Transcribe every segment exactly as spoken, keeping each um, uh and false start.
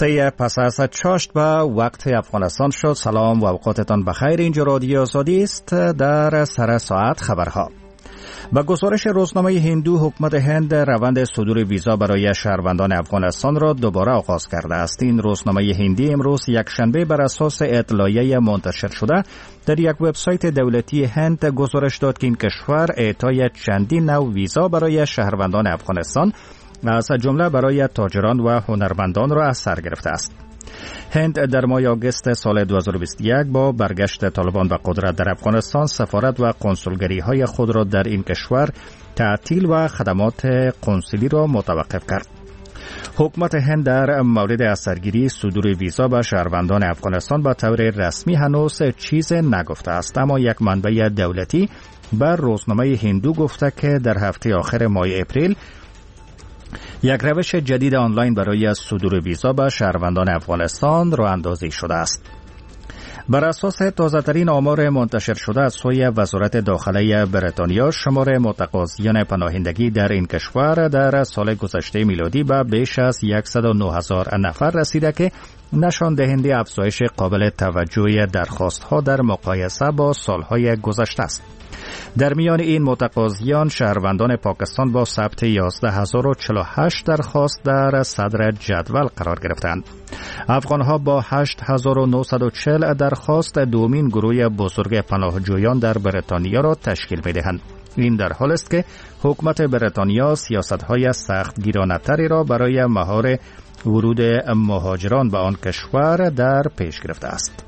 سه پس از چاشت به وقت افغانستان شد. سلام و اوقاتتان بخیر. اینجا رادیو آزادی است. در سر ساعت خبرها. با گزارش روزنامه هندو، حکومت هند روند صدور ویزا برای شهروندان افغانستان را دوباره آغاز کرده است. این روزنامه هندی امروز یک شنبه بر اساس اطلاعیه منتشر شده در یک وبسایت دولتی هند گزارش داد که این کشور اعطای چندین نوع ویزا برای شهروندان افغانستان از جمله برای تاجران و هنرمندان را از سر گرفته است. هند در ماه آگوست سال دو هزار و بیست و یک با برگشت طالبان به قدرت در افغانستان سفارت و کنسولگری های خود را در این کشور تعطیل و خدمات کنسولی را متوقف کرد. حکومت هند در مورد اثرگیری صدور ویزا به شهروندان افغانستان به طور رسمی هنوز چیز نگفته است، اما یک منبع دولتی بر روزنامه هندو گفته که در هفته آخر ماه اپریل یک روش جدید آنلاین برای صدور ویزا به شهروندان افغانستان راه اندازی شده است. بر اساس تازه‌ترین آمار منتشر شده از سوی وزارت داخله بریتانیا، شمار متقاضیان پناهندگی در این کشور در سال گذشته میلادی به بیش از صد و نه هزار نفر رسیده که نشان دهنده افزایش قابل توجهی درخواست‌ها در مقایسه با سالهای گذشته است. در میان این متقاضیان شهروندان پاکستان با ثبت یازده هزار و چهل و هشت درخواست در صدر جدول قرار گرفتند. افغانها با هشت هزار و نهصد و چهل درخواست دومین گروه بزرگ پناهجویان در بریتانیا را تشکیل می‌دهند. این در حال است که حکومت بریتانیا سیاست‌های سختگیرانه‌تری را برای مهار ورود مهاجران به آن کشور در پیش گرفته است.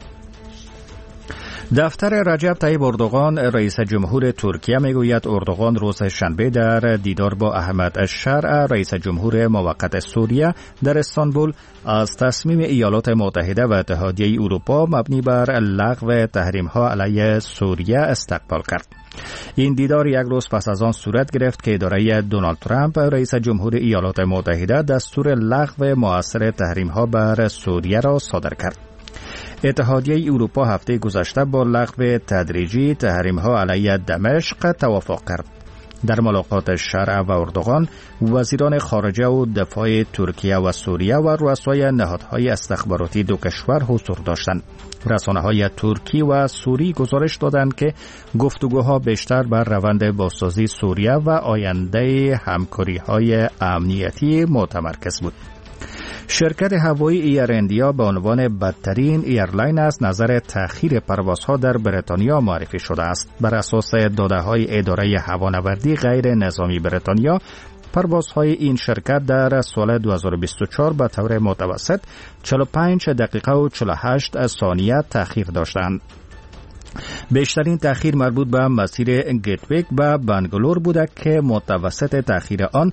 دفتر رجب طیب اردوغان رئیس جمهور ترکیه میگوید اردوغان روز شنبه در دیدار با احمد الشرع رئیس جمهور موقت سوریه در استانبول از تصمیم ایالات متحده و اتحادیه اروپا مبنی بر لغو تحریم‌ها علیه سوریه استقبال کرد. این دیدار یک روز پس از آن صورت گرفت که اداره دونالد ترامپ رئیس جمهور ایالات متحده دستور لغو مؤثر تحریم‌ها بر سوریه را صادر کرد. اتحادیه اروپا هفته گذشته با لغو تدریجی تحریم‌ها علیه دمشق توافق کرد. در ملاقات شرع و اردوغان، وزیران خارجه و دفاع ترکیه و سوریه و رؤسای نهادهای استخباراتی دو کشور حضور داشتند. رسانه‌های ترکی و سوری گزارش دادند که گفتگوها بیشتر بر روند بازسازی سوریه و آینده همکاری‌های امنیتی متمرکز بود. شرکت هوایی ایر اندیا به عنوان بدترین ایرلاین از نظر تأخیر پروازها در بریتانیا معرفی شده است. بر اساس داده‌های اداره هوانوردی غیر نظامی بریتانیا، پروازهای این شرکت در سال دو هزار و بیست و چهار به طور متوسط چهل و پنج دقیقه و چهل و هشت ثانیه تأخیر داشتند. بیشترین تأخیر مربوط به مسیر گیتویک به بنگلور بوده که متوسط تأخیر آن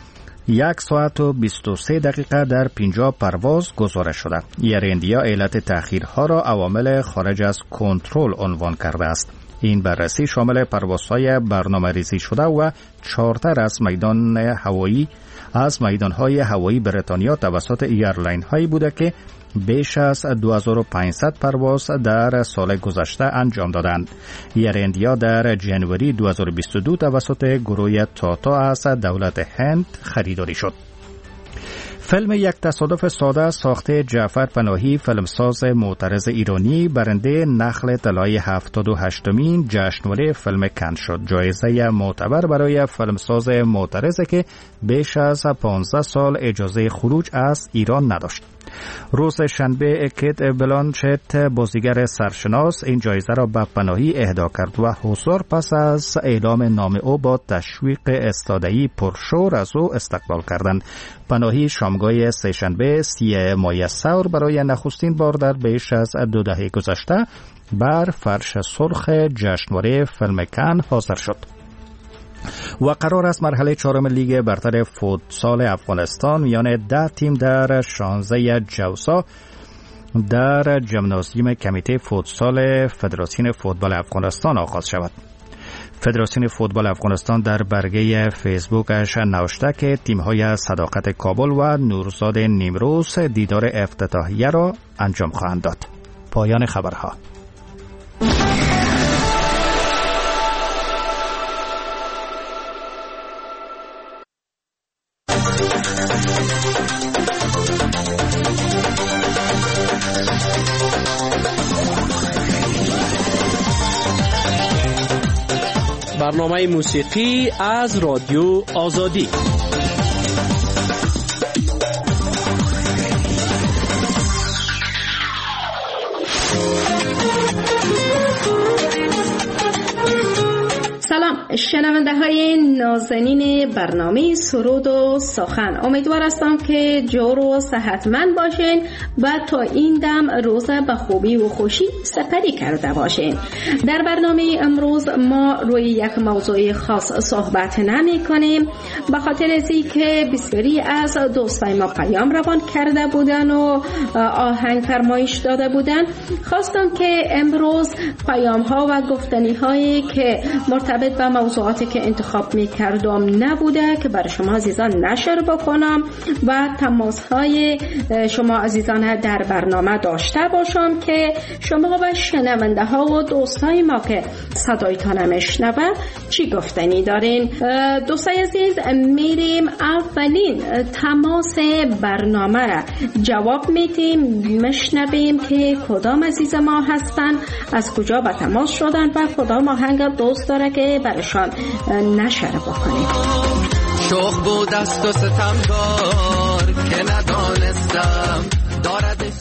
یک ساعت و بیست و سه دقیقه در پنجاه پرواز گزارش شده. ایر اندیا علت تأخیرها را عوامل خارج از کنترل عنوان کرده است. این بررسی شامل پروازهای برنامه ریزی شده و چارتر از میدان هوایی از میدانهای هوایی بریتانیا توسط ایرلاین هایی بوده که بیش از دو هزار و پانصد پرواز در سال گذشته انجام دادند. ایر اندیا در جنوری دو هزار و بیست و دو توسط گروه تاتا از دولت هند خریداری شد. فیلم یک تصادف ساده ساخته جعفر پناهی، فیلمساز معترض ایرانی، برنده نخل طلای هفتاد و هشتمین جشنواره فیلم کن شد. جایزه معتبر برای فیلمساز معترض که بیش از پانزده سال اجازه خروج از ایران نداشت. روز شنبه کیت بلانچت بازیگر سرشناس این جایزه را به پناهی اهدا کرد و حضار پس از اعلام نام او با تشویق استادهی پرشور از او استقبال کردند. پناهی شامگاه سه‌شنبه سی ماه سور برای نخستین بار در بیش از دو دهه گذشته بر فرش سرخ جشنواره فیلم کن حاضر شد. و قرار است مرحله چهارم لیگ برتر فوتسال افغانستان میان ده تیم در شانزده جوسا در ژیمنازیوم کمیته فوتسال فدراسیون فوتبال افغانستان آغاز شود. فدراسیون فوتبال افغانستان در برگه فیسبوکش نوشته که تیم‌های صداقت کابل و نورزاد نیمروز دیدار افتتاحیه را انجام خواهند داد. پایان خبرها. برنامه موسیقی از رادیو آزادی. سلام شنونده های نازنین برنامه سرود و سخن، امیدوار هستم که جور و صحتمند باشین و تا این دم روزه به خوبی و خوشی سپری کرده باشین. در برنامه امروز ما روی یک موضوع خاص صحبت نمی کنیم، به خاطر از که بسیاری از دوستای ما پیام روان کرده بودن و آهنگ فرمایش داده بودن. خواستم که امروز پیام ها و گفتنی هایی که مرتبط به موضوعاتی که انتخاب می کردم نبوده که برای شما عزیزان نشر بکنم و تماس های شما عزیزان در برنامه داشته باشم که شما و شنونده ها و دوستای ما که صدایتان میشنوه چی گفتنی دارین. دوستای عزیز، میریم اولین تماس برنامه را جواب میدیم، میشنویم که کدام عزیز ما هستن، از کجا به تماس شدن و کدام آهنگ دوست داره که برشان نشر بکنیم. شوق بود است و ستمگار که ندانستم داردش.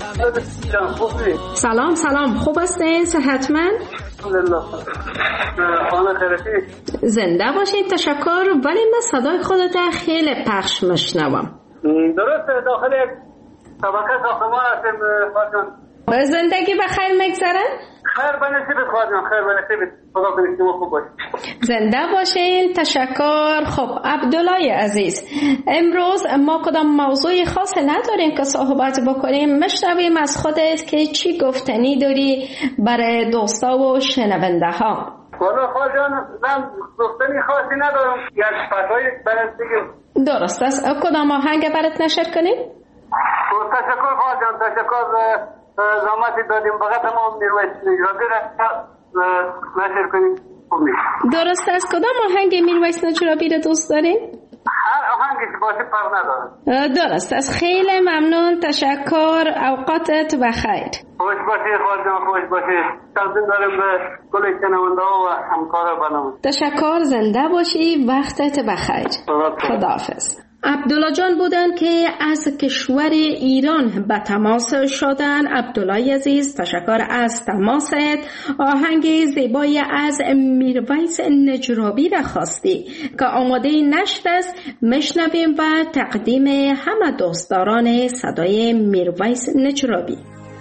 سلام سلام، خوب هستین؟ صحتمند؟ الحمدلله. خانه خیرتی؟ زنده باشین، تشکر. ولی من صدای خودت خیلی پخش مشنوم. درست داخل یک طبقه ساختمان هستیم خواهدان. زندگی بخیر میگذره؟ خیر بنصیبت خواهدان، خیر بنصیبت. خدا کنید شما خوب باشید. زنده باشین، تشکر. خب عبدالله عزیز، امروز ما کدام موضوع خاص نداریم که صحبت بکنیم، مشنویم از خودت که چی گفتنی داری برای دوستا و شنونده ها. والا خواهدان من گفتنی خاصی ندارم، یک فتای برات بگم. درست است، کدام آهنگ برات نشر کنیم؟ تشکر خواهدان، تشکر. زحمتی دادیم فقط تمام میرویس نجرابی را نشر کنیم. درست است، کدام آهنگ میرویس نجرابی را دوست دارین؟ هر آهنگی باشه فرق نداره. درست است، خیلی ممنون، تشکر. اوقاتت بخیر. خوش باشید خواهدان، خوش باشید. تقدیم داریم به کل شنونده ها و همکار برنامه. تشکر، زنده باشی، وقتت بخیر. خداحافظ. عبدالله جان بودن که از کشور ایران به تماس شدن. عبدالله عزیز، تشکر از تماست. آهنگ زیبایی از میرویس نجرابی را خواستی که آماده نشت است، مشنویم و تقدیم همه دوستداران صدای میرویس نجرابی.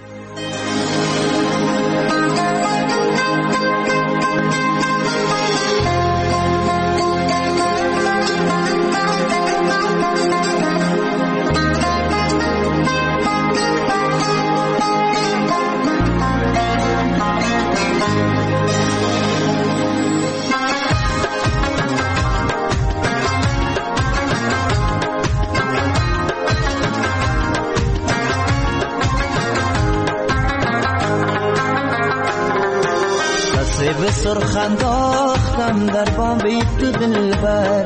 به سرخ انداختم در بام تو دلبر،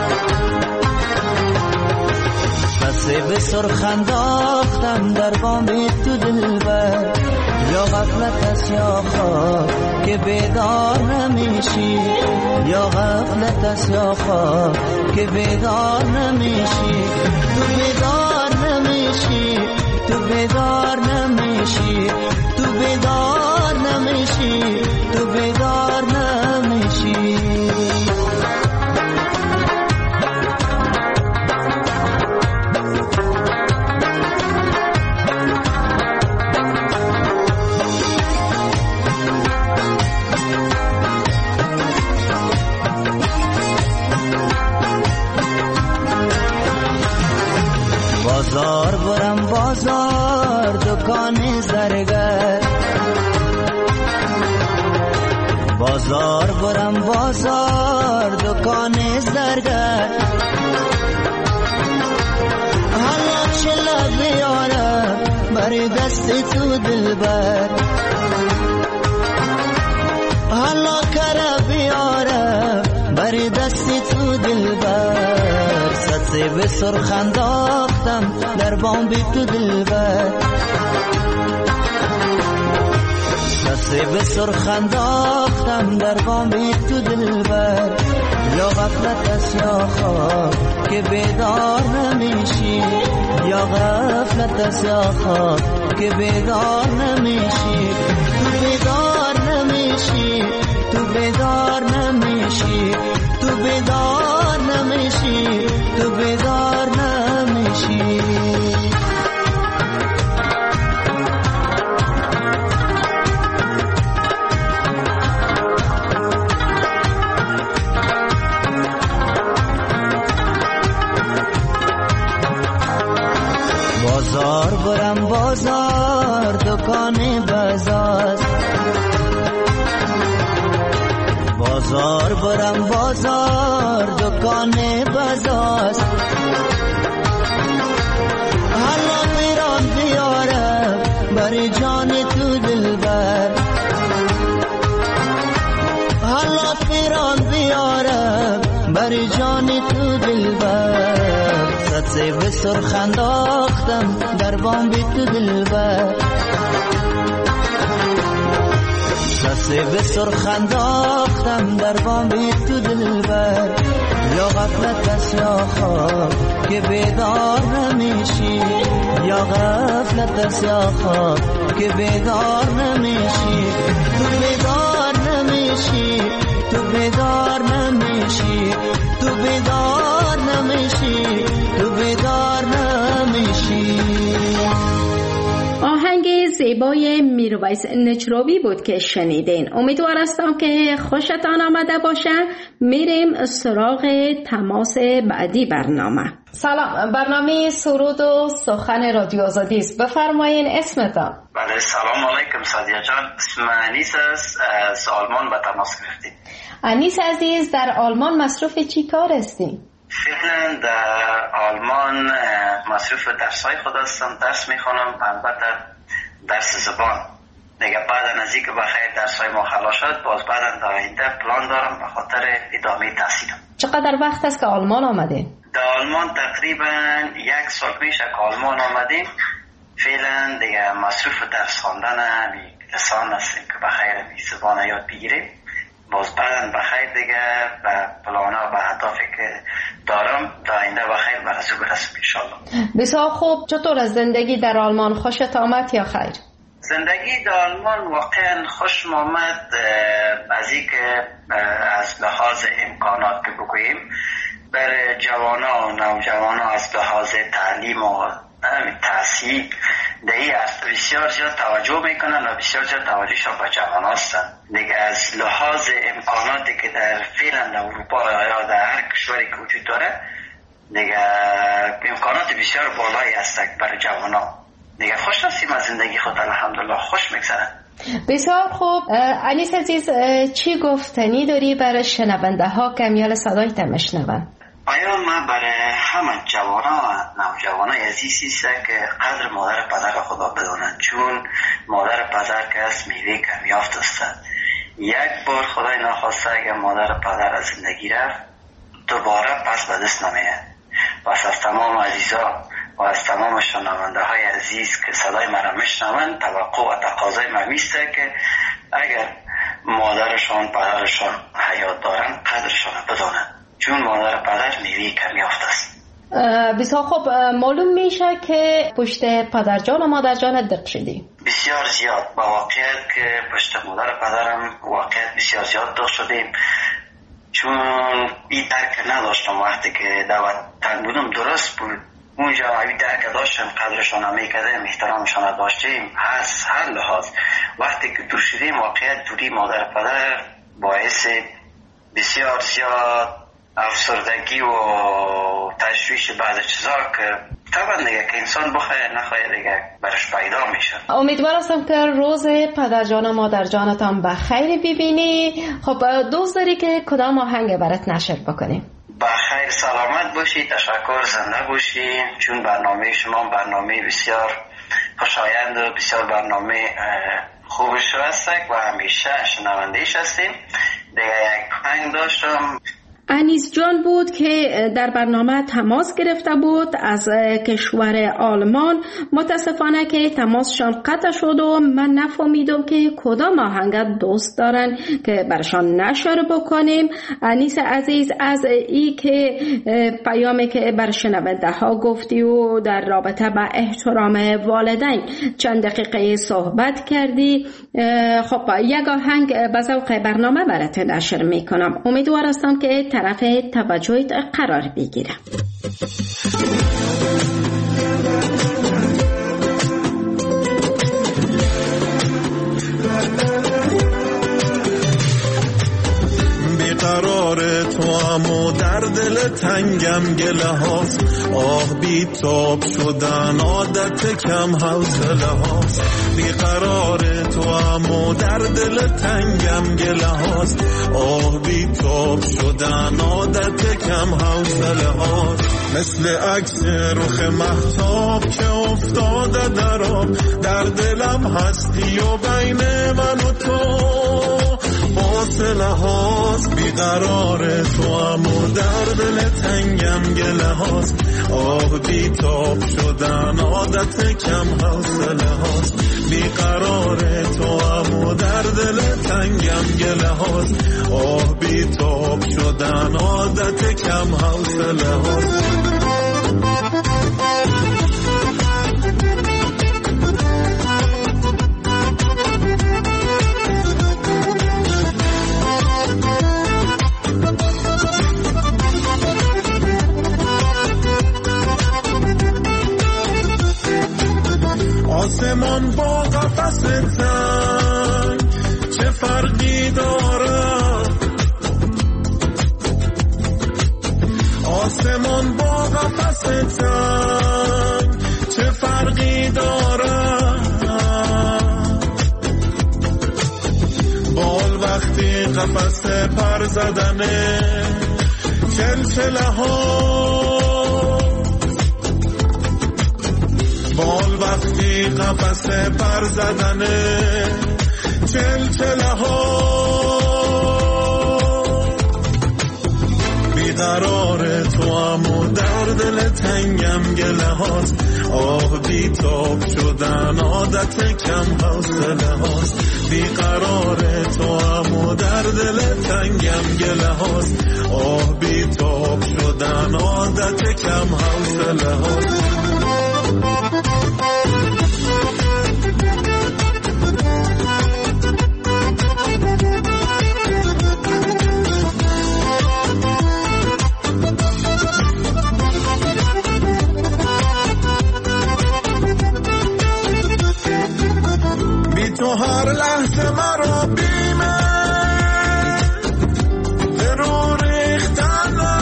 بسه به سرخ انداختم در بام تو دلبر. یا غفلت است یا خواب که بیدار نمیشی، یا غفلت است یا خواب که بیدار نمیشی. تو بیدار نمیشی، تو بیدار نمیشی، تو بیدار نمیشی، تو بیدار نمیشی. بازار برم بازار دکان زرگر، بازار برم بازار دکان زرگر. حالا چلا بیارم بر دست تو دلبر، حالا کرا بیارم بر دست تو دلبر. سطح به سرخ انداختم در بام تو دلبر، به سرخ انداختم در بام تو دلبر، یا غفلت است یا خواب که بیدار نمیشی، یا غفلت است یا خواب که بیدار نمیشی. تو بیدار نمیشی، تو بیدار نمیشی، تو بیدار نمیشی، تو بیدار نمیشی. بازار برم بازار، دکان بازار، بازار برم بازار، دکان بازار. حالا میرم بیارم بر جان تو دلبر، حالا میرم بیارم بر جان تو دلبر. سه به سرخ انداختم در بام بی تو دلبر، سه به سرخ انداختم در بام بی تو دلبر. یا غفلت است یا خواب که بیدار نمیشی، یا غفلت است یا خواب که بیدار نمیشی. تو بیدار نمیشی، تو بیدار نمیشی، تو بیدار نمیشی، تو بیدار نمیشی. آهنگ زیبای میرویس نجرابی بود که شنیدین. امیدوار هستم که خوشتان آمده باشه. میریم سراغ تماس بعدی برنامه. سلام، برنامه سرود و سخن رادیو آزادی است. بفرمایین اسمتان. بله، سلام علیکم سادیا جان. اسم انیس است، از آلمان به تماس گرفتیم. انیس عزیز، در آلمان مصروف چی کار هستی؟ فعلا در آلمان مصروف درسای خود هستم، درس میخونم، البته درس زبان. دیگه بعد از اینکه بخیر درسای ما خلاص شد، باز بعد در آینده پلان دارم به خاطر ادامه تحصیلم. چقدر وقت است که آلمان آمده؟ در آلمان تقریبا یک سال میشه که آلمان آمدیم. فعلا دیگه مصروف درس خواندن همین لسان هستیم که بخیر همین زبان یاد بگیریم. باز بعداً بخیر دیگه به پلانا و به اهدافی که دارم در آینده بخیر برازو برسیم انشالله. بسیار خوب. چطور از زندگی در آلمان؟ خوشت آمد یا خیر؟ زندگی در آلمان واقعا خوشم آمد، از این که از لحاظ امکانات که بگوییم بر جوانا و نوجوانا از لحاظ تعلیم و تحصیل دیگه است بسیار زیاد توجه میکنن و بسیار زیاد توجهشان به جوان هستن. دیگه از لحاظ امکاناتی که در فعلا در اروپا یا در هر کشوری که وجود داره دیگه امکانات بسیار بالایی هست برای جوان ها. دیگه خوش هستیم از زندگی خود، الحمدلله خوش میگذره. بسیار خوب. انیس عزیز، چی گفتنی داری برای شنونده ها که میال صدای تمشنون؟ آیا من برای همه جوانا و نوجوانای عزیزی است که قدر مادر پدر خدا بدانند، چون مادر پدر که از میوه کمیافت است. یک بار خدای نخواسته اگر مادر پدر از زندگی رفت دوباره پس به دست نمیاد. پس از تمام عزیزا و از تمام شنونده های عزیز که صدای مرا میشنوند توقع و تقاضای من میسته که اگر مادرشان پدرشان حیات دارند قدرشان بدانند، چون مادر پدر میوه کمیافت است. بسیار خوب. معلوم میشه که پشت پدرجان و مادرجان دق شدی. بسیار زیاد. با واقعیت که پشت مادر پدرم واقعیت بسیار زیاد دق شدیم، چون این درک نداشتم. وقتی که در وطن بودم درست بود، اونجا این درک داشتم، قدرشان هم میکردیم، احترامشان داشتیم از هر لحاظ. وقتی که دور شدیم واقعیت دوری مادر پدر باعث بسیار زیاد افسردگی و تشویش بعض چیزا که طبعا دیگه که انسان بخواه نخواه دیگه برش پیدا میشه. امیدوار هستم که روز پدرجان و مادرجانتان بخیر ببینی. خب دوست داری که کدام آهنگ برات نشر بکنیم؟ بخیر سلامت باشی، تشکر، زنده باشی، چون برنامه شما برنامه بسیار خوشایند و بسیار برنامه خوبش هست و همیشه شنوندهش هستیم. دیگه یک آهنگ داشتم انیس جان بود که در برنامه تماس گرفته بود از کشور آلمان. متاسفانه که تماسشان قطع شد و من نفهمیدم که کدام آهنگ دوست دارن که برشان نشر بکنیم. انیس عزیز، از ای که پیامی که بر شنونده ها گفتی و در رابطه با احترام والدین چند دقیقه صحبت کردی، خب یک آهنگ به ذوق برنامه برات نشر میکنم. امیدوار هستم که طرف توجهت قرار بگیره. بیقرار تو امو در دل تنگم گله هاست، آه بی تاب شدن عادت کم حوصله هاست. بیقرار تو امو در دل تنگم گله هاست، آه بی تاب شدن عادت کم حوصله هاست. مثل عکس رخ مهتاب که افتاده در آب، در دلم هستی و بین من و تو فاصله هاست. بیقرار تو امو در دل تنگم گله هاست، آه بی تاب شدن عادت کم حوصله هاست. بیقرار تو امو در دل تنگم گله هاست، آه بی تاب شدن عادت کم حوصله هاست. آسمان با قفس تنگ چه فرقی داره؟ آسمان با قفس تنگ چه فرقی داره؟ بال وقتی قفس پر زدنه چلچله ها، بال وقتی قفس پر زدنه چلچله ها. بیقرار تو امو در دل تنگم گله هاست، آه بی تاب شدن عادت کم حوصله هاست. بیقرار تو امو در دل تنگم گله هاست، آه بی تاب شدن عادت کم حوصله هاست. تو هر لحظه مرا بیمه فرو ریختنه،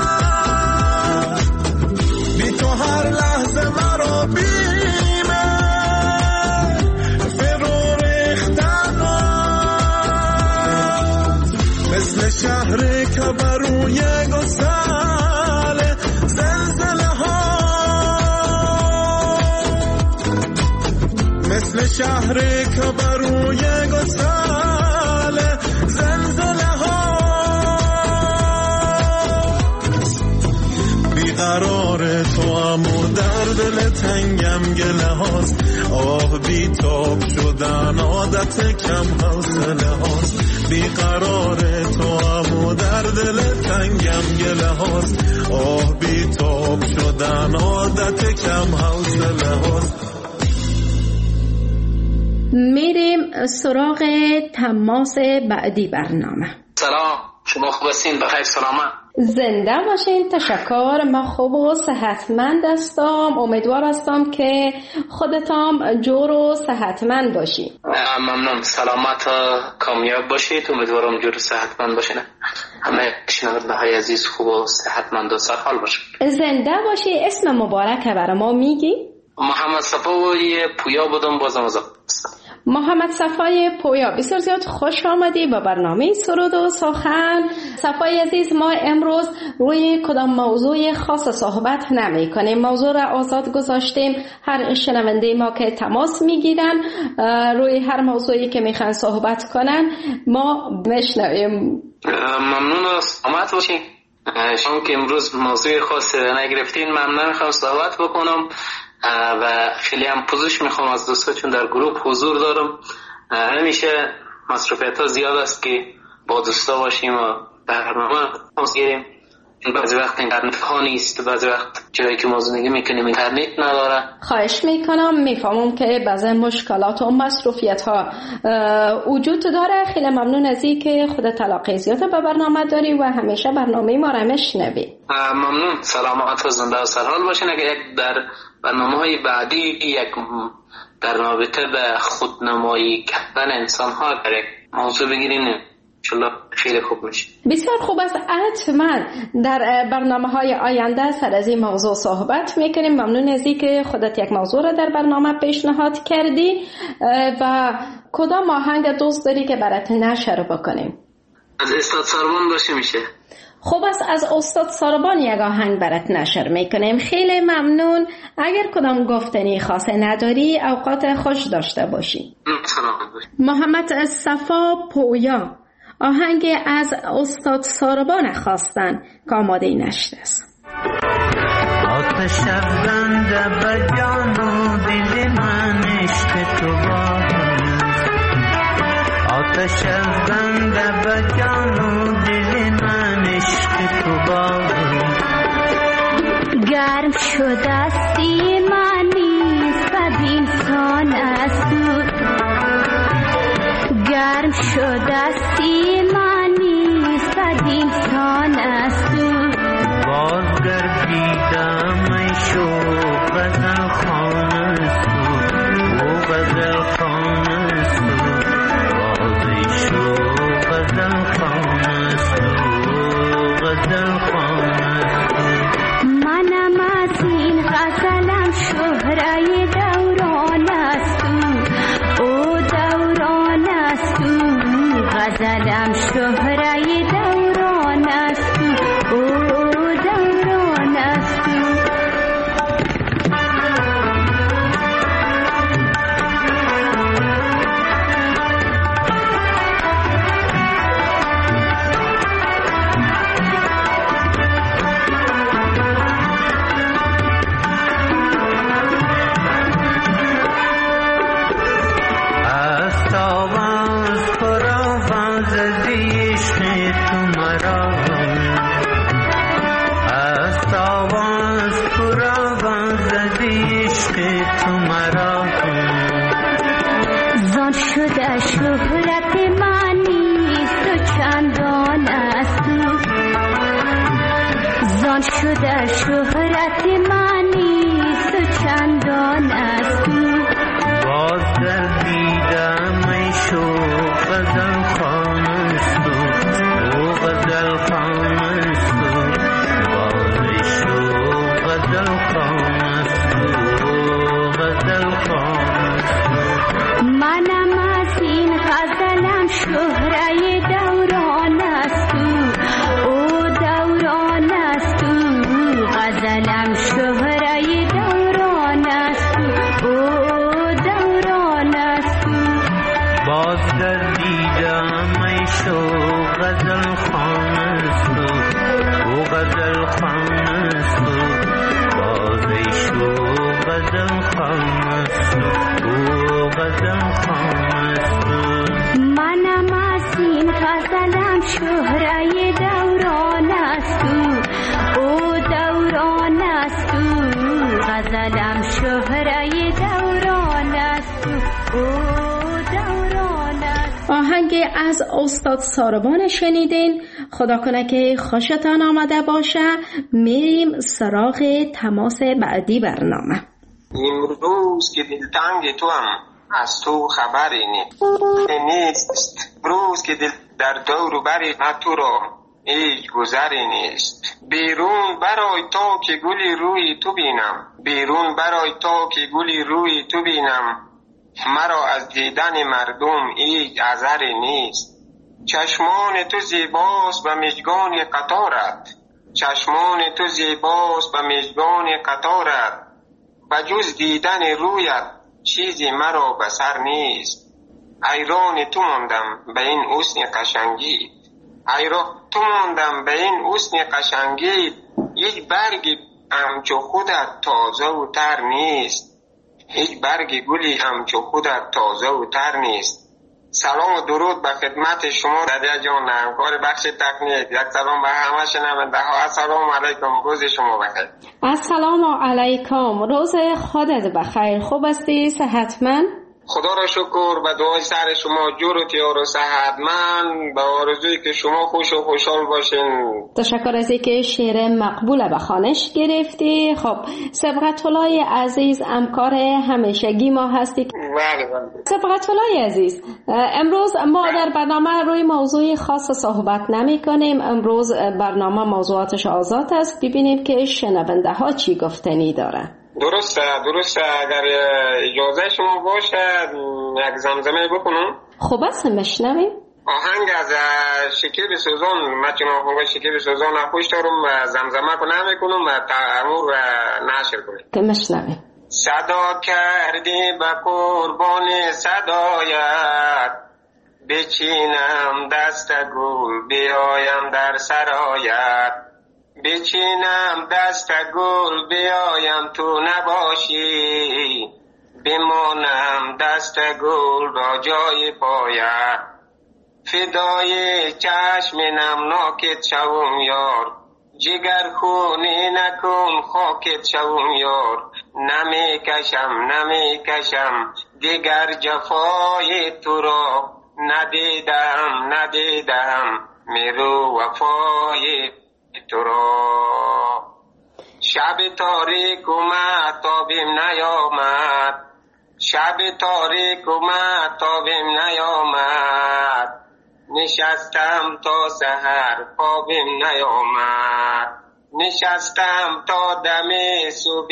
بی تو هر لحظه مرا بیمه فرو ریختنه. مثل شهری که بروی گسل زلزله ها، مثل شهری که بروی گسل زلزله ها. بیقرار تو امو در دل تنگم گله هاست، آه بی تاب شدن عادت کم حوصله هاست. بیقرار تو امو در دل تنگم گله هاست، آه بی تاب شدن عادت کم حوصله هاست. میریم سراغ تماس بعدی برنامه. سلام، شما خوب هستین؟ بخیر سلامت؟ زنده باشین. تشکر، من خوب و صحتمند هستم. امیدوار هستم که خودتان جور و صحتمند باشین. ممنون، سلامت و کامیاب باشید. امیدوارم جور و صحتمند باشین. همه شنونده های عزیز خوب و صحتمند و سرحال باشین. زنده باشی. اسم مبارک برای ما میگی؟ محمد صفای پویا بودم، بازم از محمد صفای پویا، بسیار زیاد خوش آمدی به برنامه سرود و سخن. صفای عزیز، ما امروز روی کدام موضوع خاص صحبت نمی کنیم، موضوع را آزاد گذاشتیم. هر شنونده ما که تماس میگیرن روی هر موضوعی که میخوان صحبت کنن ما بشنویم. ممنون، سلامت باشین. شما که امروز موضوع خاصی نگرفتین، من نمیخوام صحبت بکنم و خیلی هم پوزش میخوام از دوستا، چون در گروه حضور دارم. همیشه مصروفیت ها زیاد است که با دوستا باشیم و برنامه گیریم. بعضی وقت اینترنت ها نیست، بعضی وقت جایی که ما زندگی میکنیم اینترنت نداره. خواهش میکنم، میفهمم که بعضی مشکلات و مصروفیت ها وجود داره. خیلی ممنون از این که خودت علاقه زیاد به برنامه داری و همیشه برنامه ما را میشنوی. ممنون، سلامت و زنده و سرحال باشین. اگر یک در برنامه های بعدی یک در رابطه به خودنمایی کردن انسان ها در یک موضوع بگیرین، انشالله خیلی خوب میشه. بسیار خوب است. حتما در برنامه های آینده سر از این موضوع صحبت میکنیم. ممنون از این که خودت یک موضوع را در برنامه پیشنهاد کردی. و کدام آهنگ دوست داری که برات نشر بکنیم؟ از استاد ساربان باشه میشه. خوب است، از استاد ساربان یک آهنگ برات نشر میکنیم. خیلی ممنون. اگر کدام گفتنی خاصی نداری، اوقات خوش داشته باشی. محمد صفا پویا آهنگ از استاد ساربان خواستن که آماده نشده است. آتش افکنده به جان و دل من عشق تو باز، آتش افکنده به جان و دل من عشق تو باز، گرم شده سیمانی صد انسان است، گرم شده سیمانی صد انسان است، باز گردیدم ای شوق غزل خانه است، او غزل خانه است، باز ای شوق غزل خانه است، او غزل خانه است. منم از این غزلم شهره دوران است، او دوران است، غزلم شهره دوران است، او دوران است. شهرت مانی تو چندان است، زان شده شهرت مانی تو چندان است، باز گردیدم ای شوق غزل خانه است، او غزل خانه است، باز ای شوق غزل خانه است، او غزل خانه است. منم از این غزلم شهره دوران است، او دوران است، غزلم شهره دوران است، او دوران است، باز گردیدم ای شوق غزل خانه است، او غزل خانه است، باز ای شوق غزل خانه است، او غزل خانه است. منم از این غزلم شهره دوران است، او دوران است، غزلم شهره دوران است، او دوران است. آهنگ از استاد ساربان شنیدین. خدا کنه که خوشتان آمده باشه. میریم سراغ تماس بعدی برنامه. امروز که دلتنگ تو هم از تو خبری نیست، روز که دل در دور و بری تو را هیچ گذری نیست. بیرون برای تا که گلی روی تو بینم، بیرون برای تا که گلی روی تو بینم، مرا از دیدن مردم هیچ عذری نیست. چشمان تو زیباست به مژگان قطارت، چشمان تو زیباست به مژگان قطارت، بجز دیدن رویت چیزی مرا بسر نیست. حیران تو ماندم به این حسن قشنگی، حیران موندم به این حسن قشنگی، هیچ برگی همچو خودت تازه و تر نیست، هیچ برگ گلی همچو خودت تازه و تر نیست. سلام و درود به خدمت شما رادیو جان، همکار بخش تکنیک. یک سلام به همه شنونده ها. السلام علیکم، روز شما بخیر. السلام علیکم، روز خودت بخیر. خوب هستی؟ صحتمند؟ خدا را شکر، به دعای سر شما جور و تیار و صحتمند، به آرزویی که شما خوش و خوشحال باشین. تشکر از اینکه شعر مقبول به خوانش گرفتی. خب صبغت الله عزیز، همکار همیشگی ما هستی. بله بله. صبغت الله عزیز، امروز ما در برنامه روی موضوع خاص صحبت نمی کنیم. امروز برنامه موضوعاتش آزاد است، ببینیم که شنونده ها چی گفتنی داره. درسته درسته. اگر اجازه شما باشه یک زمزمه بکنم. خوب است، مشنویم. آهنگ از شکیب سوزان، من چون آهنگ شکیب سوزان خوش دارم و زمزمه کنم میکنم و تعمور نشر کنم که مشنویم. صدا کردی به قربان صدایت، بچینم دست گل بیایم در سرایت، بچینم دست گل بیایم تو نباشی، بمانم دست گل را جای پایت، فدای چشم نمناکت شوم یار، جگر خونی نکن خاکت شوم یار، نمی کشم نمی کشم دیگر جفای تو را، ندیدم ندیدم میرو وفای تو را. شب تاریک اومد تابیم نیامد، شب تاریک اومد تابیم نیامد، نشستم تا سحر خوابیم نیامد، نشستم تا دم صبح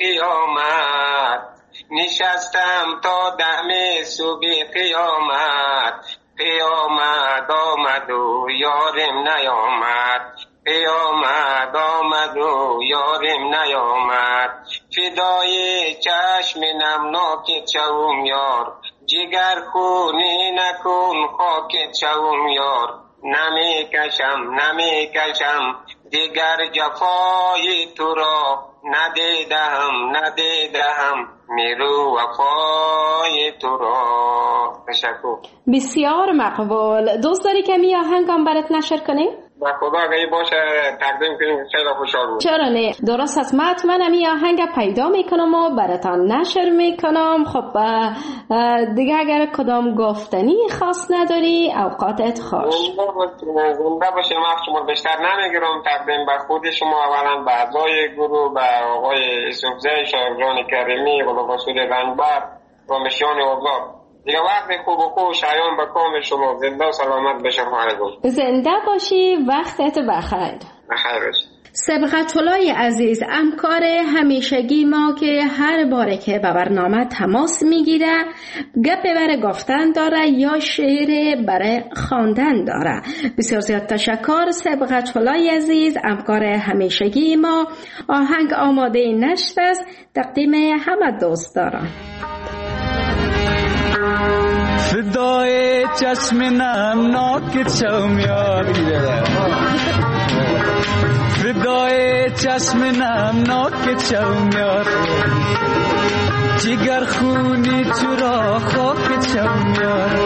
قیامت، نشستم تا دم صبح قیامت، قیامت آمد و یارم نیامد، قیامت آمد و یارم نیامد، فدای چشم نمناکت شوم یار، جگر خونی نکن خاکت شوم یار، نمی کشم نمی کشم دیگر جفای تو را، ندیدم ندیدم میرو وفای تو را. تشکر. بسیار مقبول. دوست داری که می آهنگم برات نشر کنیم؟ با خدا اگه باشه تقدیم کنیم، خیلی خوشحال بود. چرا نه؟ درست است، من حتما می آهنگ پیدا میکنم و براتان نشر میکنم. خب دیگه اگر کدام گفتنی خاص نداری اوقاتت خوش. زنده باشیم. وقت شما بیشتر نمیگیرم. تقدیم به خود شما، اولا به اعضای گروه، به آقای یوسفزی شاهرجان کریمی، غلام رسول رنگبر و مشیان آزاد. دیگه وقت خوب و خوب شایان به کام شما. زنده و سلامت بشه. زنده باشی، وقتت بخیر. بخیر باشی. صبغت الله عزیز، همکار همیشگی ما که هر باره که به برنامه تماس میگیره گپ برای گفتن داره یا شعر برای خواندن داره. بسیار زیاد تشکر صبغت الله عزیز، همکار همیشگی ما. آهنگ آماده نشد است، تقدیم همه دوست دارم. فدای چشم نمناکت شوم یار، فدای چشم نمناکت شوم یار، جگر خونی چرا خاکت شوم یار،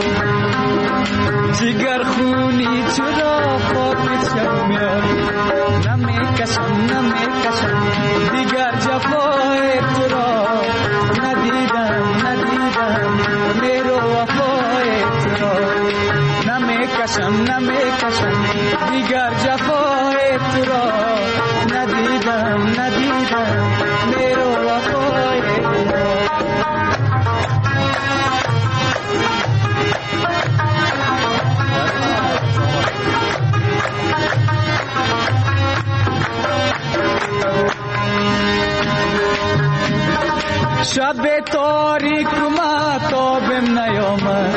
جگر خونی چرا خاکت شوم یار، نمی کشم نمی کشم دیگر جفای تو را، ندیدم ندیدم میرو وفای تو را، نمی کشم نمی کشم دیگر جفای تو را، ندیدم ندیدم میرو وفای تو را. شب تاریک ماتابم نیامد،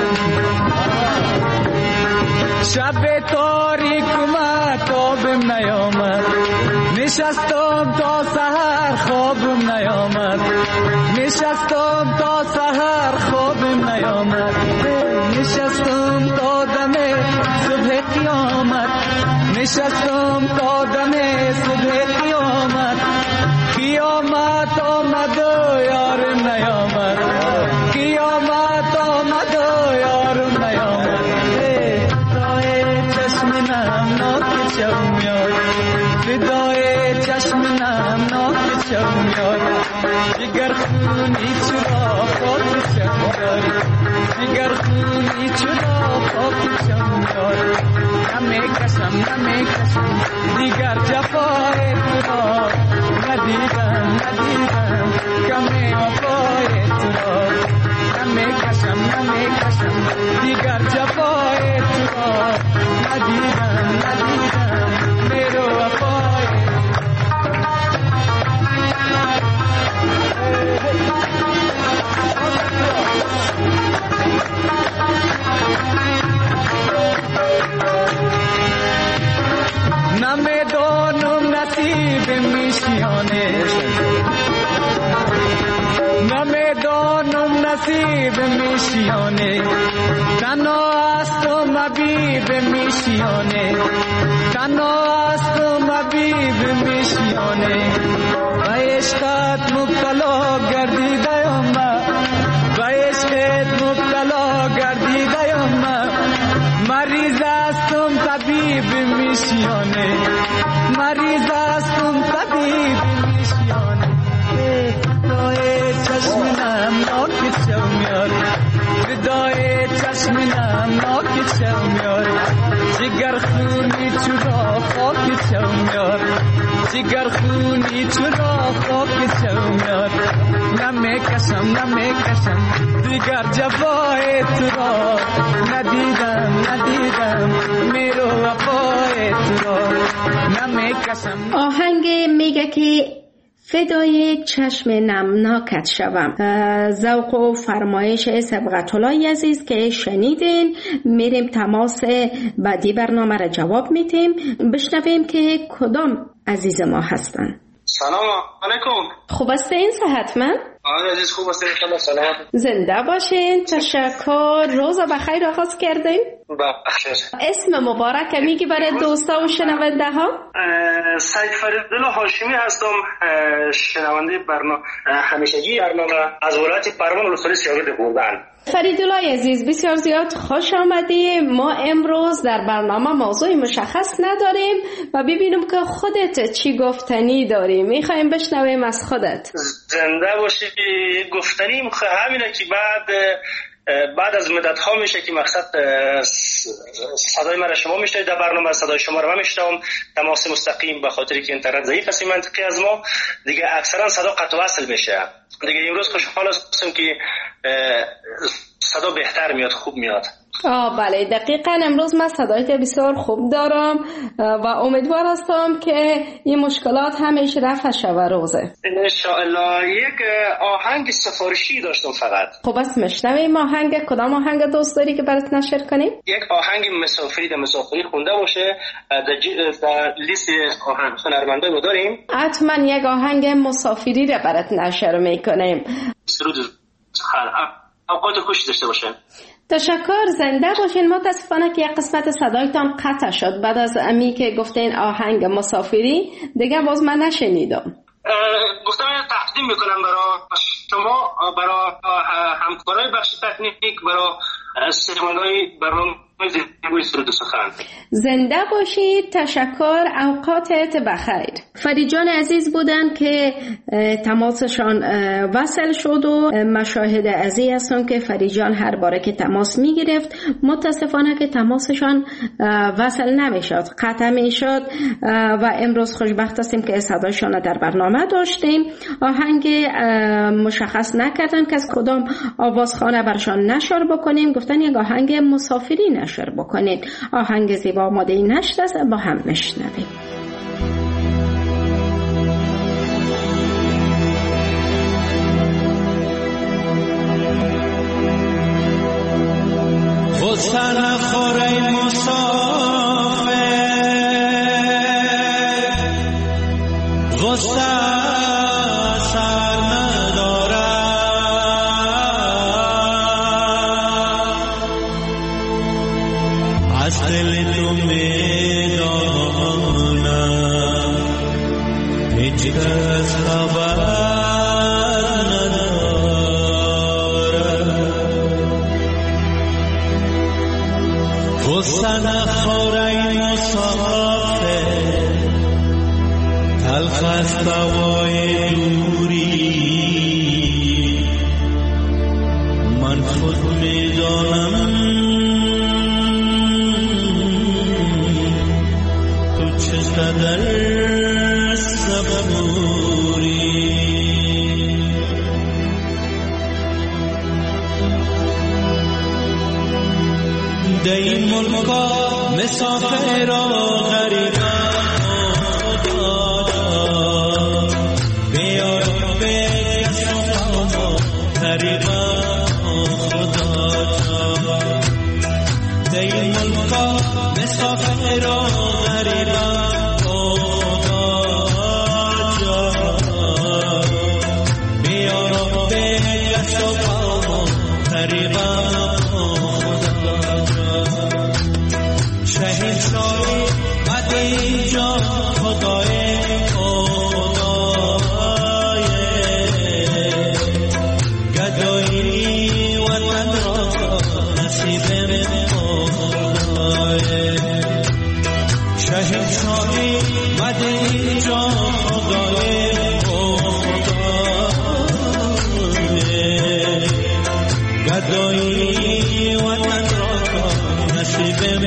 شب تاریک ماتابم نیامد، نشستم تا سحر خوابم نیامد، نشستم تا سحر خوابم نیامد، نشستم تا دم صبح قیامت، نشستم تا دم صبح قیامت، قیامت آمد و یار نیامد، قیامت آمد و یار نیامد. فدای چشم نمناک چمیار، فدای چشم نمناک چمیار، جگر خونی چرا خاک چمیار، جگر خونی چرا خاک چمیار. نمیکشم نمیکشم دیگر جفای تو را، ندیدم ندیدم کمی وفای تو را. نمیکشم نمیکشم دیگر جفای تو را، ندیدم ندیدم میرو وفای. نمیدانم نصیب میشیانه، نمیدانم نصیب میشیانه، تنها است و مبیب میشیانه، تنها است و مبیب میشیانه. و عشقت مبتلا گردیدم من، و عشقت مبتلا گردیدم من، مریض هستم طبیب میشیانه، مریض هستم طبیب میشیانه. فدای چشم نمناک چمیار، فدای چشم نمناک چمیار، جگر خونی چرا خاک چمیار، جگر خونی چرا خاک چمیار. نمیکشم نمیکشم دیگر جفای تو را، ندیدم ندیدم میرو وفای تو را. نمیکشم. آهنگ میگه که فدای چشم نمناکت شوم، ذوق و فرمایش سبقت الله عزیز که شنیدین. میریم تماس بعدی برنامه را جواب میتیم، بشنویم که کدام عزیز ما هستن. سلام علیکم. خوب هستین؟ صحتمند؟ آره عزیز خوب هستین؟ انشالله سلامت. زنده باشین. تشکر. روز بخیر آغاز کردین؟ بخیر. اسم مبارک میگی برای دوستا و شنونده ها؟ سید فریدالله هاشمی هستم، شنونده برنامه همیشگی برنامه از ولایت پروان ولسوالی شاگرد بودن. فریدالله عزیز بسیار زیاد خوش آمدی. ما امروز در برنامه موضوع مشخص نداریم و ببینیم که خودت چی گفتنی داری. میخوایم بشنویم از خودت. زنده باشی. گفتنیم همینه که بعد بعد از مدت ها میشه که مقصد صدای من را شما میشنوید در برنامه، صدای شما را من میشنوم تماس مستقیم، به خاطر که اینترنت ضعیف است منطقی از ما دیگه اکثرا صدا قطع و وصل میشه. دیگه امروز خوشحال هستم که صدا بهتر میاد، خوب میاد. آه بله دقیقا امروز من صدایت بسیار خوب دارم و امیدوار هستم که این مشکلات همیشه رفع شود روزه انشاءالله. یک آهنگ سفارشی داشتم فقط. خب بس مشنویم آهنگ. کدام آهنگ دوست داری که برات نشر کنیم؟ یک آهنگ مسافری در مسافری خونده باشه در لیست آهنگ هنرمندای ما داریم. حتما یک آهنگ مسافری را برات نشر میکنیم. سرود اوقات خوشی داشته باشه. تشکر. زنده باشین. متاسفانه که یک قسمت صدایتان قطع شد بعد از امی که گفتین آهنگ مسافری، دیگه باز من نشنیدم. گفتم تقدیم میکنم برای شما، برای همکارای بخش تکنیک، برای سرمانای برنامه زندگی سرود سخن. زنده باشید. تشکر. اوقاتت بخیر. فریجان عزیز بودن که تماسشان وصل شد و مشاهده عزیز هستم که فریجان هر باره که تماس می گرفت متاسفانه که تماسشان وصل نمیشد، قطع میشد و امروز خوشبخت هستیم که صدایشان در برنامه داشتیم. آهنگ مشخص نکردن که از کدام آوازخانه برشان نشر بکنیم، گفتن یک آهنگ مسافری نشر بکنید. آهنگ زیبا آماده نشد است، با هم میشنویم. غصه نخوره مسافر، غصه سر نداره، از دل تو میدانم این ملکا مسافر و غریبان خدا جان بیار و بگش و قوم غریبان خدا جان این ملکا مسافر و غریبان خدا جان بیار و بگش و قوم غریبان شهید شایی مد اینجا خدای خدای گدایی وطن را نصیب خدای شهید شایی مد اینجا خدای خدای گدایی وطن را نصیب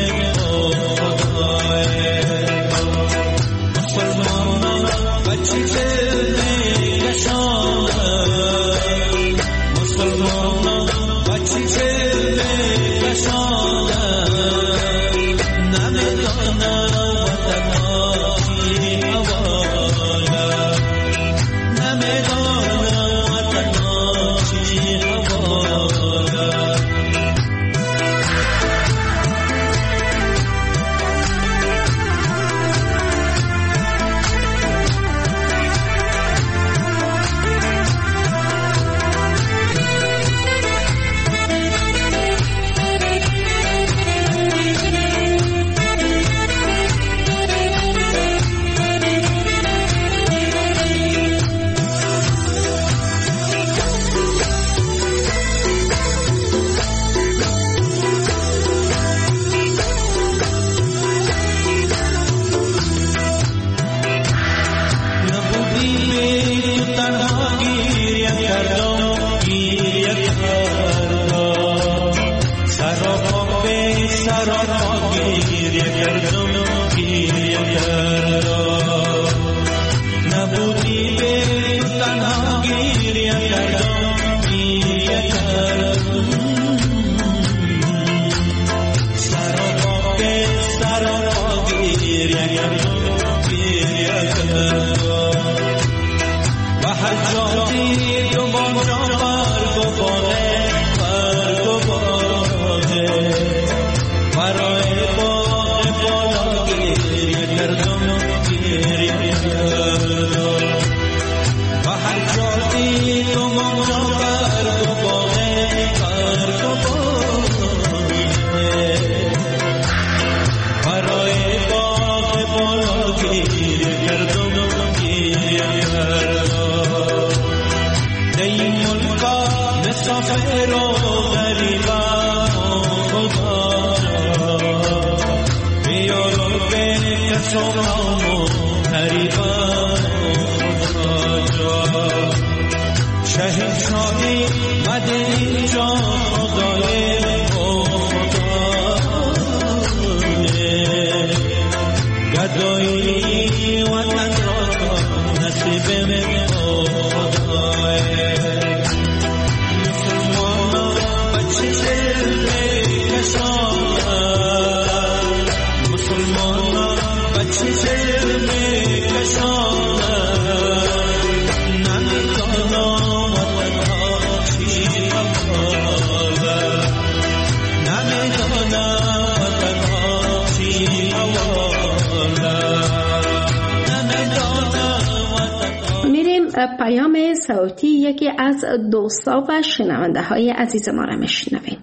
پیام صوتی یکی از دوستا و شنونده های عزیز ما را میشنویم.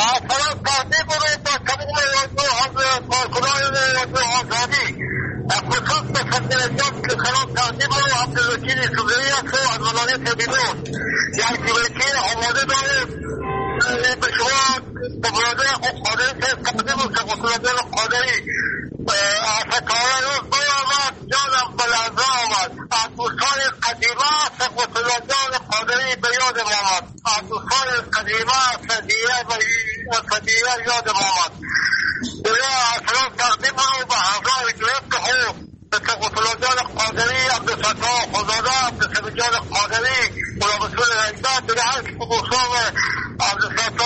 یاد محمد بلا اصلا تقدیم رو به همراه درست خوب به تقوطلوجان قادری عبدالفتاح خزاده عبدالسبجان قادری ملابسول رجداد دیگه هر که بگوشام عبدالفتاح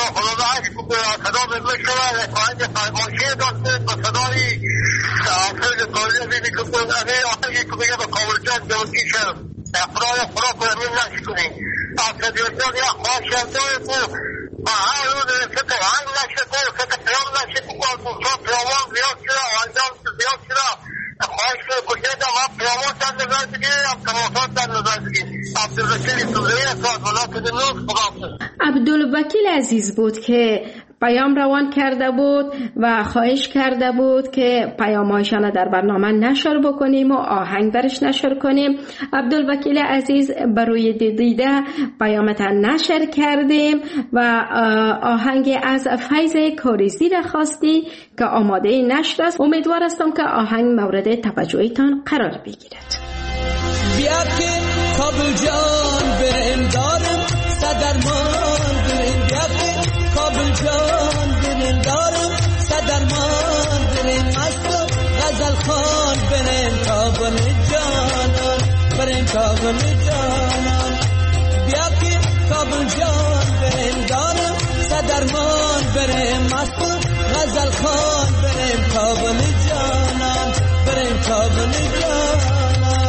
خدا داشت صدا بگوشتره پایین فرمایشی داشته با صدای آفرد کاری بیدی که بود اگه آهنگی که بگه به کابلجان جوزی شد افراد فرا کنیم نشی کنی آفرد جوزی یا خواهش هم بود و هر رو در ست هنگ نشد بود ست پیام نشد بود دوستان پیامان زیاد شده انجام زیاد شده خواهش کنه کجه دم هم پیامان در نظر بگیر هم تماسات در نظر بگیر عبدالوکیل سوزهی اصلاح ولایت نوز خداحافظ. عبدالوکیل عزیز بود که پیام روان کرده بود و خواهش کرده بود که پیام‌هایشان در برنامه نشر بکنیم و آهنگ درش نشر کنیم. عبدالوکیل عزیز برای دیده پیامتان نشر کردیم و آهنگ از فیض کاریزی را خواستی که آماده نشر است. امیدوار هستم که آهنگ مورد توجهتان قرار بگیرد. بیا که کابل جان بریم دارم صدرمان بریم بیا که کابل جان بریم دارم صدرمان بریم مست غزل خان بریم کابل جانان بریم کابل جانان بیا که کابل جان بریم دارم صدرمان بریم مست غزل خان بریم کابل جانان بریم کابل جانان.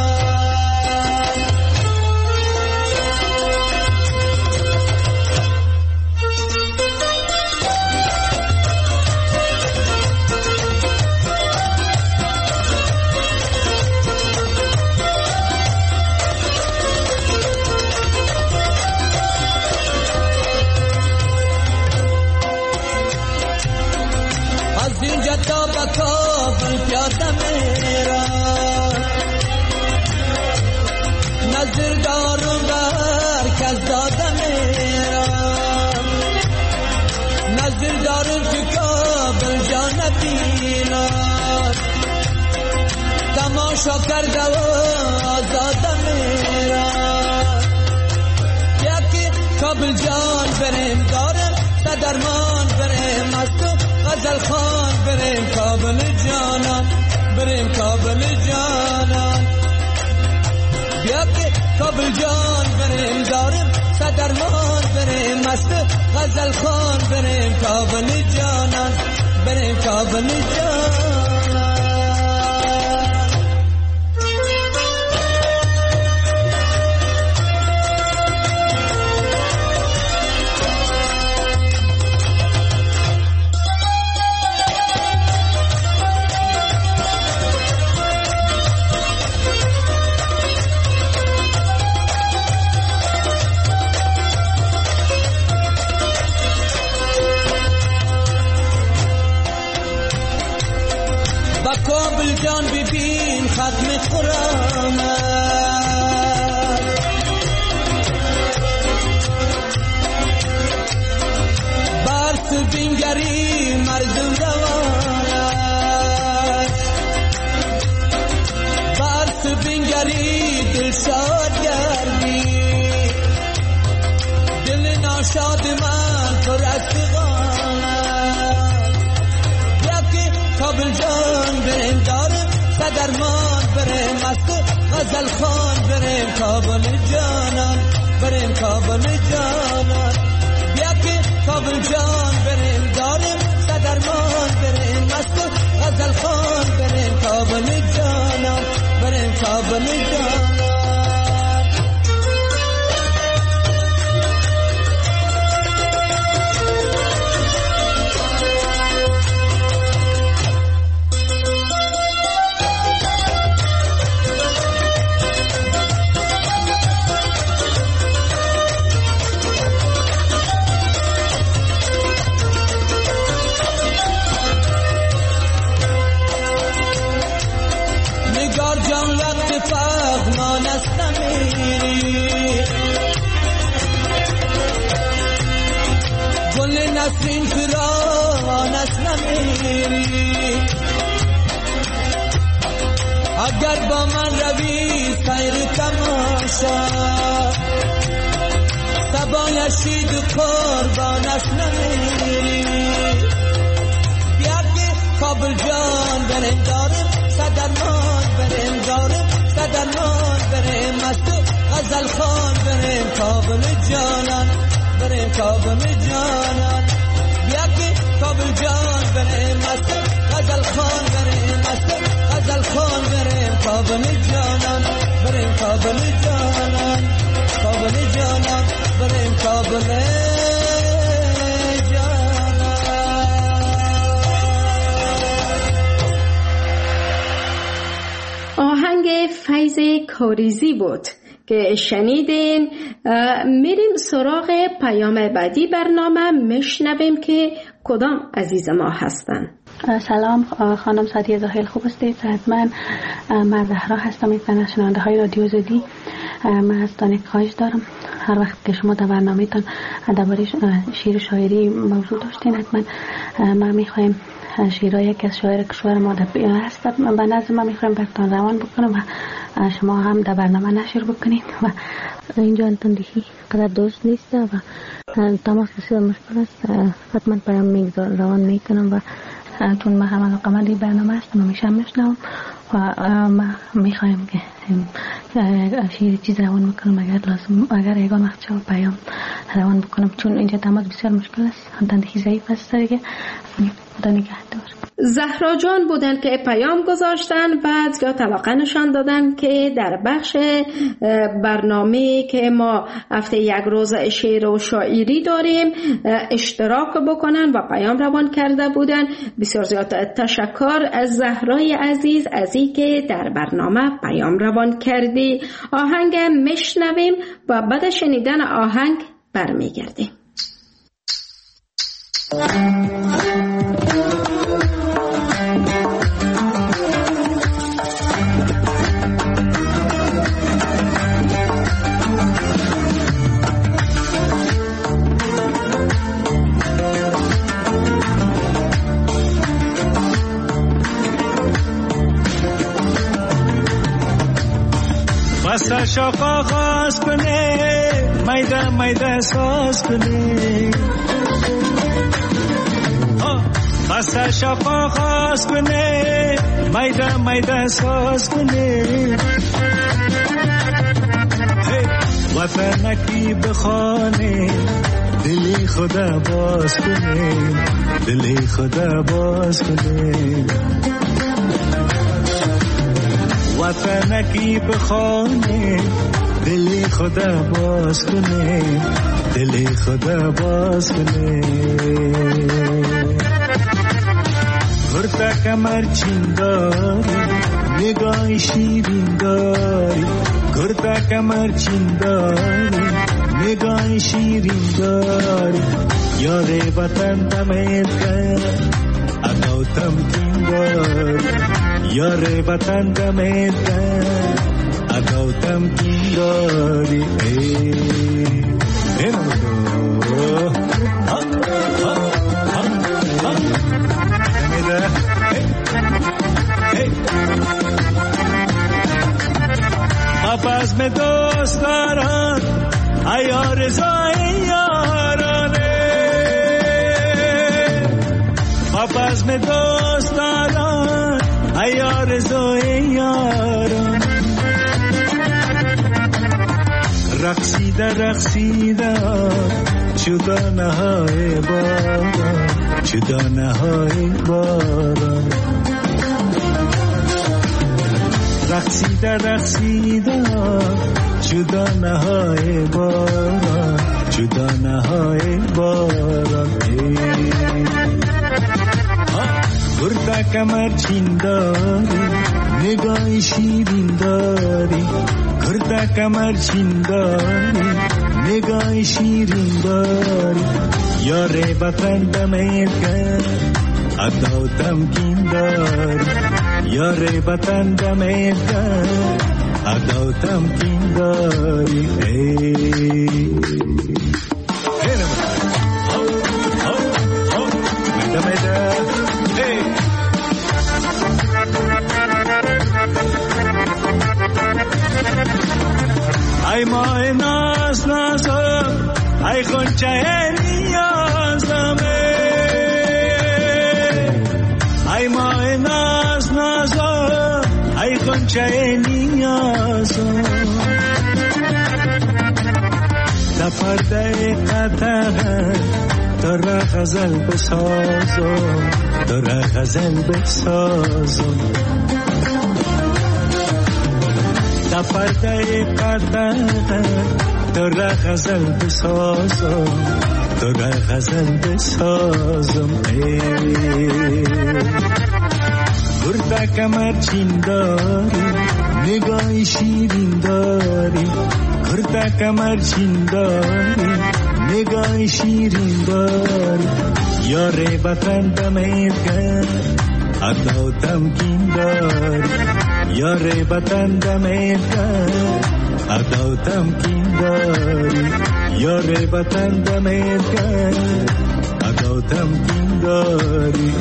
تا با کابل پیاده میرم نظر دارم بر کس داده میرم نظر دارم که کابل جان بینم تماشا کرده و آزاده میرم یکی کابل جان بریم دارم صدرمان بریم مستو غزل خان بریم کابل جانان بریم کابل جانان بیا که کابل جان بریم دارم صدرمان بریم مست غزل خان بریم کابل جانان بریم کابل جانان. کابل جان ببین ختم قرآن برس بینگری مردم روان برس بینگری دل شاد گردی دل ناشاد من پر از فغان یکی کابل جان بریم دارم صدرمان بریم مست غزل خان بریم کابل جانان بریم کابل جانان بیا که کابل جان بریم دارم صدرمان بریم مست غزل خان بریم کابل جانان بریم کابل جانان. نسرین فران است نمیری اگر با من روی سیر تماشا سبایشید قربان است نمیری بیا که کابل جان بریم دارم صدرمان بریم دارم صدرمان بریم مست غزل خان بریم کابل جانان بریم کابل جانان کابل جانان بریم کابل جانان کابل جانان بریم کابل آهنگ فیض کاریزی بود که شنیدین. میریم سراغ پیام بعدی برنامه، میشنویم که کدام عزیز ما هستن. سلام خانم سعدیه، خیلی خوب هستید؟ حتما من زهرا هستم، یک از شنونده های رادیو زدی. من از دانک خواهش دارم هر وقت که شما در برنامه‌تان درباره شعر و شاعری موضوع داشتین، حتما ما میخوایم شعرهای که از شاعر کشور ما هست به نظر ما میخوایم براتون روان بکنم و شما هم در برنامه نشر بکنید. و اینجا انتندهی قدر درست نیست و تماس بسیار مشکل است، حتما پیام میگذار روان میکنم و چون ما هم علاقه‌مند برنامه هستم و میشم میشنوم و ما میخوایم که شیر چیز روان بکنم اگر لازم، اگر یگان وقت شما پیام روان بکنم، چون اینجا تماس بسیار مشکل است، انتندهی ضعیف است دیگه. خدا نگهدار. زهرا جان بودن که پیام گذاشتن، بعد یا طلاقه نشان دادن که در بخش برنامه که ما هفته یک روز شعر و شاعری داریم اشتراک بکنن و پیام روان کرده بودن. بسیار زیاد تشکر از زهرای عزیز از این که در برنامه پیام روان کردی. آهنگ میشنویم و بعد شنیدن آهنگ برمیگردیم. بس شاق آغاز کنه میده میده ساز کنه، بس شاق آغاز کنه میده میده ساز کنه، وطنکی بخانه دلی خدا باز کنه، دلی خدا باز کنه، وطنکی بخانه دلی خدا باز کنه، دلی خدا باز کنه. گرده کمر چین داری نگاه شیرین داری، گرده کمر چین داری نگاه شیرین داری، یاد وطن دمید کرد اگو تمکین داری، یار وطن دمید کرد اگو تمکین داری. ای پس میں دوست داران ای رضای یارانه، پس میں دوست داران ای رضای یارانه، رقصیده رقصیده چدانه های باران، چدانه های باران، رقصیده رقصیده چدانه های باران، چدانه های باران. گرده کمر چین داری نگاه شیرین داری، گرده کمر چین داری نگاه شیرین داری، یار وطن دمید کرد ادا تمکین داری، یار وطن دمید کرد ادا تمکین داری. ای ای ماه ناز نازم ای خونچه نیازمه، ای ماه ناز نازم ای خونچه نیازم، در پرده قطعه تو را غزل بسازم، تو را غزل بسازم، در پرده قدر تو را غزل بسازم، تو را غزل بسازم. گرده کمر چین داری، نگاه شیرین داری، گرده کمر چین داری، نگاه شیرین داری. یار وطن دمیدگر عدا و تمکین داری، یار وطن دمیدگر عدا و تمکین داری، یار وطن دمیدگر عدا و تمکین داری.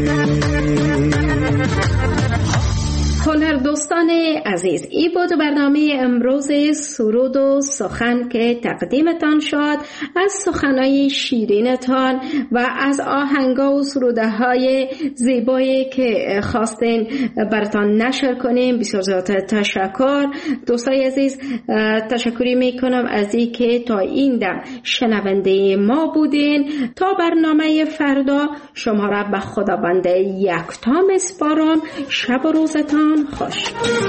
هنر دوستان عزیز، ای بود برنامه امروز سرود و سخن که تقدیمتان شد از سخنهای شیرینتان و از آهنگا و سروده های زیبایی که خواستین براتان نشر کنیم. بسیار زیاد تشکر دوستای عزیز. تشکری میکنم از این که تا این دم شنونده ما بودین. تا برنامه فردا شما را به خداوند یکتا میسپارم. شب و روزتان خوش.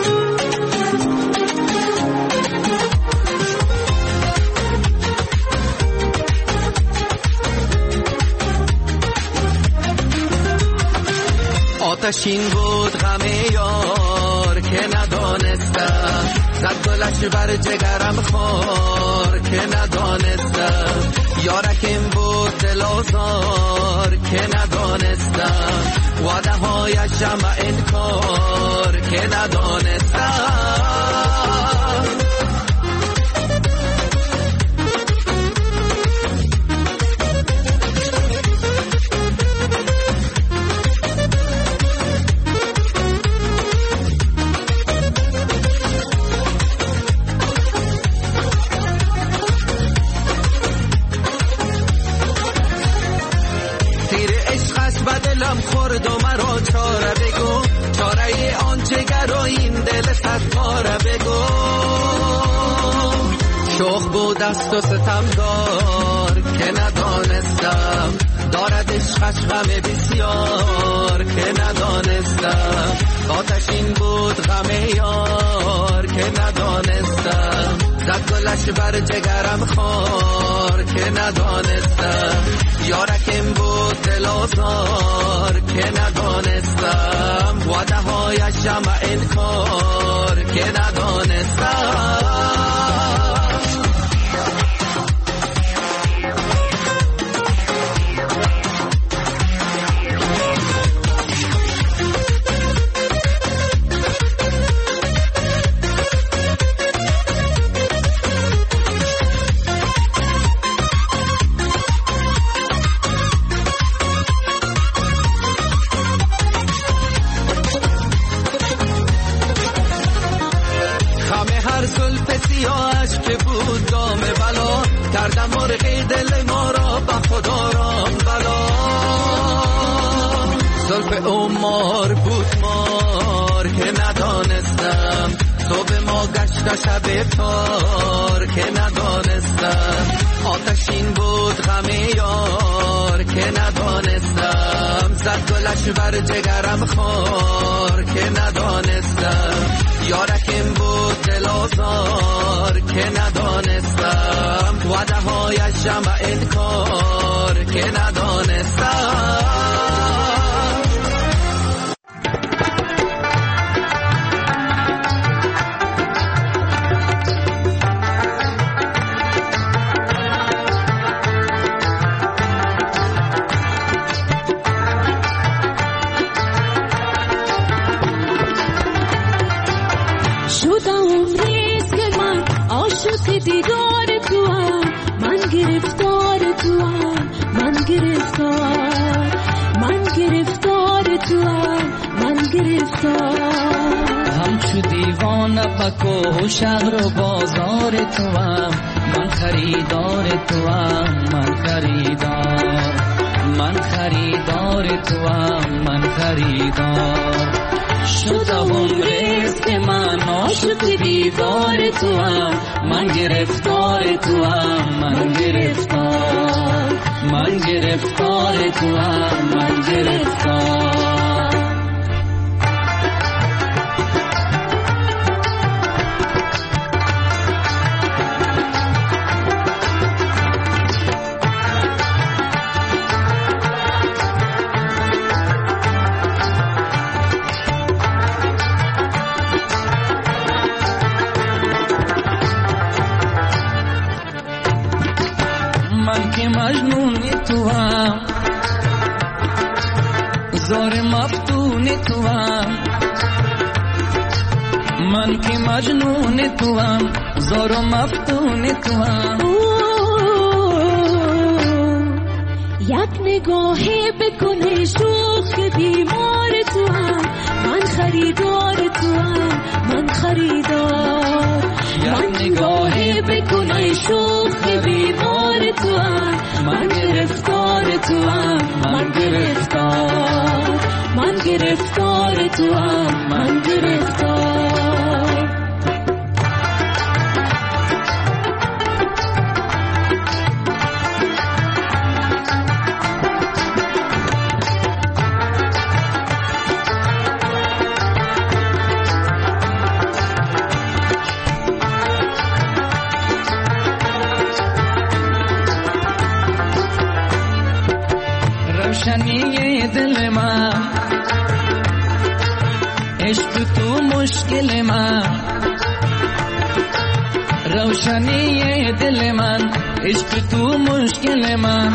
آتشین بود غم یار که ندانستم، زد گلش بر جگرم خار که ندانستم. یارکم بود دل آزار که ندانستم، وعده هایش جمع انکار که ندانستم. دلم خورد و مرا چاره بگو، چاره آن جگر و این دل صد پاره بگو. شوق بود دست و ستمگار که ندانستم، دارد عشقش غم بسیار که ندانستم. آتشین بود غم یار که ندانستم، زد گلش بر جگرم خار که ندانستم. یارکم بود دل آزار که ندانستم، وعده هایش جمع انکار که ندانستم. کردم مرغی دل ما را به خدا رام بلا. زلف عمر بود مار که ندانستم، صبح ما گشت شب تار که ندانستم. آتشین بود غم یار که ندانستم، زد گلش بر جگرم خار که ندانستم. یارکم بود دل آزار که ندانستم، وعده هایش جمع انکار که ندانستم. دیدار تو هم من گرفتار تو هم من گرفتار من گرفتار تو هم من گرفتار. همچو دیوانه پکو شهر و بازار تو هم من خریدار تو هم من خریدار من خریدار تو هم من خریدار. شدم رزق من عاشق دیوار تو هم من گرفتار تو هم من گرفتار من گرفتار تو هم من گرفتار. من که مجنون تو هم زار مفتون تو هم من که مجنون تو هم زار و مفتون تو هم یک نگاهی بکنه شوخ بیمار تو هم من خریدار تو هم من خریدار یک نگاهی بکنه شوخ بیمار تو هم من گرفتار تو هم من گرفتار من گرفتار تو هم من گرفتار روشنی دل من عشق تو مشکل من روشنی دل من عشق تو مشکل من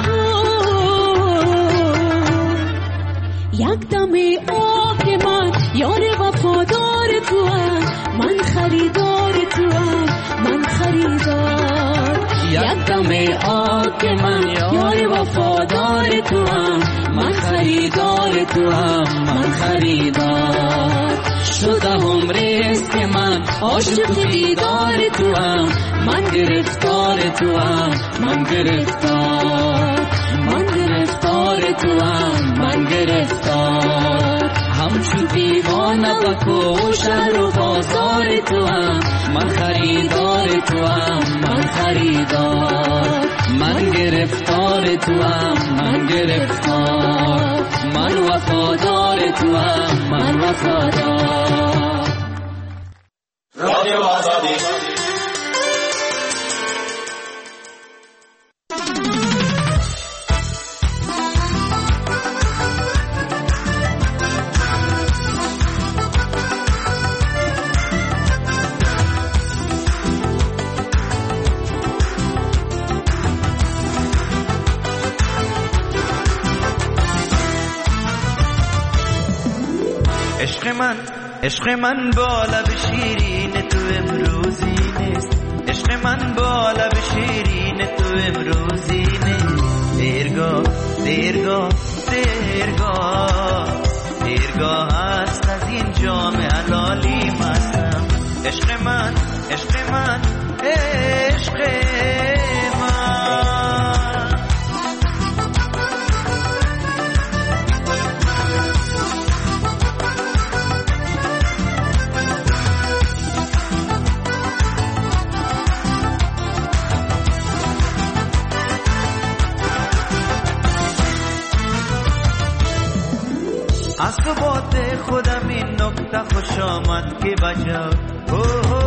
یک دم آب من یار وفادار تو هم من خریدار تو هم من خریدار یک دم آب من یار وفادار تو هم من خریدار تو هم من خریدار شده عمرست که من عاشق دیدار تو هم من گرفتار تو هم من گرفتار من گرفتار تو هم من گرفتار همچو دیوانه بکو شهر و بازار تو هم من خریدار تو هم من خریدار من گرفتار تو هم من گرفتار من وفادار تو هم من وفادار رادیو آزادی عشق من عشق من با لب شیرین تو امروزی نیست عشق من با لب شیرین تو امروزی نیست دیرگاه دیرگاه دیرگاه دیرگاه هست از این جام حلالی مستم عشق من عشق من عشق من از تو باد خودم این نکته خوش آمد که بجا